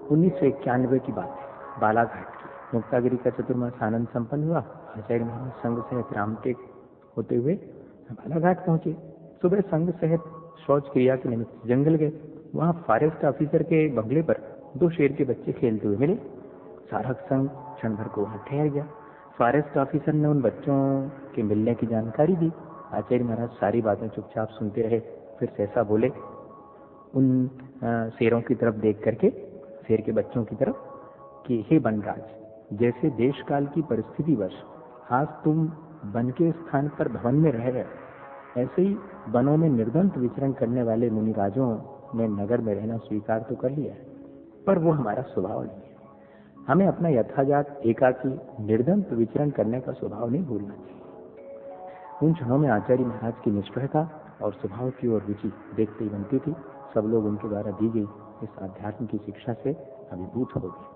1991 की बात है, बालाघाट की। मुक्तागिरी का चतुर्मास आनंद संपन्न हुआ। आचार्य महाराज संघ सहित रामटेक होते हुए बालाघाट पहुंचे। सुबह संघ सहित शौच क्रिया के निमित्त जंगल गए। वहां फॉरेस्ट ऑफिसर के बंगले पर 2 शेर के बच्चे खेलते हुए मिले। सारा संघ क्षण भर को वहां ठहर गया। फॉरेस्ट ऑफिसर ने उन बच्चों के मिलने की जानकारी दी। आचार्य महाराज सारी बातें चुपचाप सुनते रहे। फिर सहसा बोले उन शेरों की तरफ देख करके, शेर के बच्चों की तरफ, कि हे वनराज, जैसे देश काल की परिस्थिति वश आज तुम वन के स्थान पर भवन में रह रहे, ऐसे ही वनों में निर्द्वंद विचरण करने वाले मुनिराजों ने नगर में रहना स्वीकार तो कर लिया है, पर वो हमारा स्वभाव नहीं है। हमें अपना यथाजात एकाकी निर्द्वंद विचरण करने का स्वभाव नहीं भूलना चाहिए। उन क्षणों में आचार्य महाराज की निष्ठता और स्वभाव की ओर रुचि देखते ही बनती थी। सब लोग उनके द्वारा दी गई इस आध्यात्म की शिक्षा से अभिभूत हो गए।